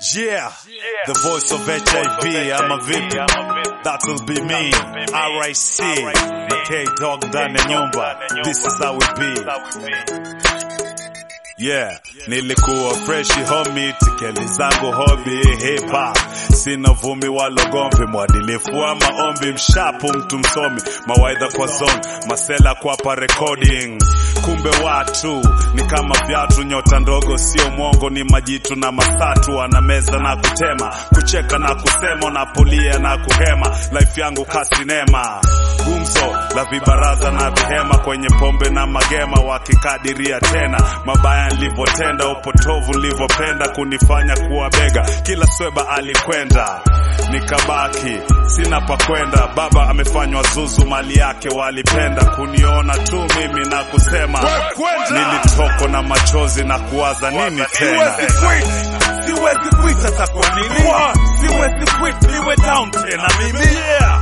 Yeah, the voice of HIV, I'm a vipi, that'll be me, RIC, the K-Dog ndani ya nyumba, this is how we be. Yeah, nilikuwa freshi homie, tikeli zangu hobby hip hop. Sina vumbi wala gombi, mwadilifu wa maombi, mshapu mtu msomi, mawaidha kwa song, masela kwa pa recording. Kumbe watu ni kama viatu, nyota ndogo sio mwongo, ni majitu na masatu, wanameza na kutema, kucheka na kusema, na polia na kuhema, life yangu kasinema. Gumzo la vibaraza na vihema, kwenye pombe na magema, wakikadiria tena mabaya nilivotenda, upotovu nilivopenda, kunifanya kuwa bega, kila sweba alikwenda, nikabaki sina pa kwenda. Baba amefanywa zuzu, mali yake walipenda, kuniona tu mimi na kusema nilitoko na machozi na kuwaza nini tena. Siwezi quit hata kwa nini, siwezi quit niwe down tena mimi.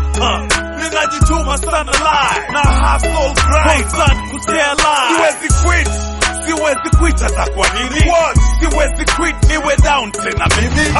Ninajituma sana live na hustle grind, constant kutea live. Siwezi quit hata kwa nini, siwezi quit niwe down tena mimi.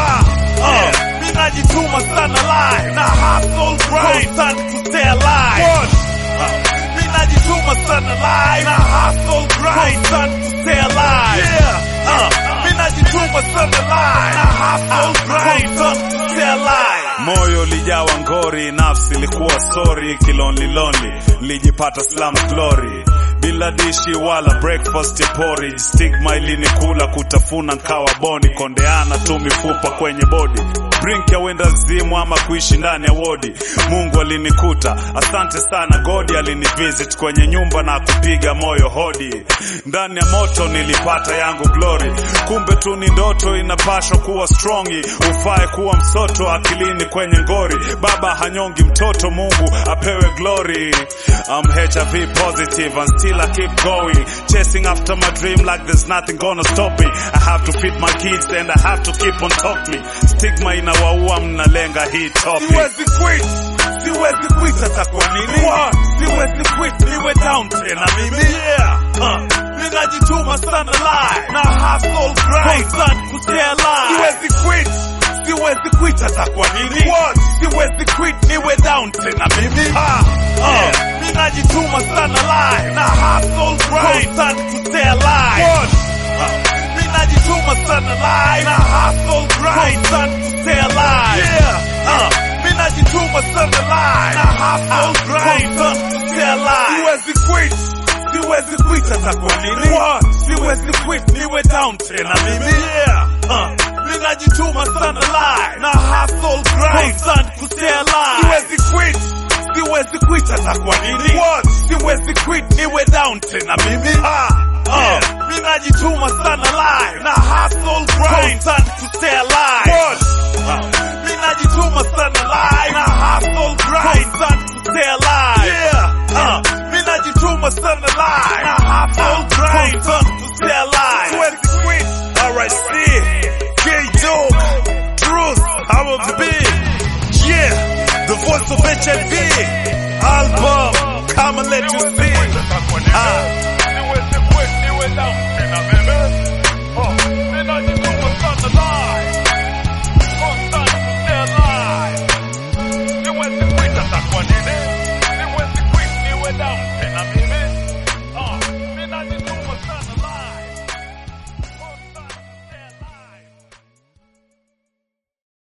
Ninajituma sana live na hustle grind, constant kutea live. Ninajituma sana live na hustle grind, constant kutea live. Ninajituma sana live na hustle grind, constant kutea live. Moyo lijawa ngori, nafsi likuwa sorry, kilonli lijipata slums glory, bila dishi wala breakfast ya porridge. Stigma ilinikula, kutafuna nkawa boni, kondeana tu mifupa kwenye body, brink ya wenda zimu ama kuishi ndani ya wodi. Mungu alinikuta, asante sana God alinivisit kwenye nyumba na kupiga moyo hodi. Ndani ya moto nilipata yangu glory, kumbe tu ni ndoto, inapashwa kuwa strongi, ufae kuwa msoto akilini kwenye ngori. Baba hanyongi mtoto, Mungu apewe glory. I'm HIV positive and still I keep going, chasing after my dream like there's nothing gonna stop me. I have to feed my kids and I have to keep on top me. Stigma inawaua, mnalenga hii topic. Siwezi quit hata kwa nini, siwezi quit niwe down tena mimi. Ninajituma sana live na hustle grind, constant kutea live. Siwezi quit hata kwa nini, siwezi quit niwe down tena mimi. Ninajituma sana live na hustle grind, constant kutea live. Ninajituma sana live na hustle grind, constant kutea live. Ninajituma sana live na hustle grind, constant kutea live. Siwezi quit hata kwa nini, siwezi quit niwe down tena mimi. Ninajituma sana live na hustle grind, constant kutea live. Siwezi quit hata kwa nini, siwezi quit niwe down tena mimi. Ninajituma sana live na hustle grind, constant kutea live. Ninajituma sana live na hustle grind, constant kutea live. Ninajituma sana live na hustle grind, constant kutea live. Siwezi quit. RIC, K-Dog, Truth, how will it be? Yeah, the voice of HIV, album, come and let you see. Ninajituma sana live